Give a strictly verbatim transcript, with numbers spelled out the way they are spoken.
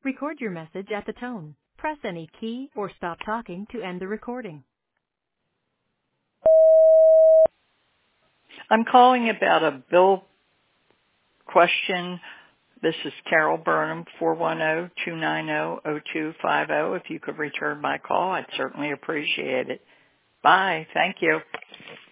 Record your message at the tone. Press any key or stop talking to end the recording. I'm calling about a bill question. This is Carol Burnham, four one zero, two nine zero, zero two five zero. If you could return my call, I'd certainly appreciate it. Bye. Thank you.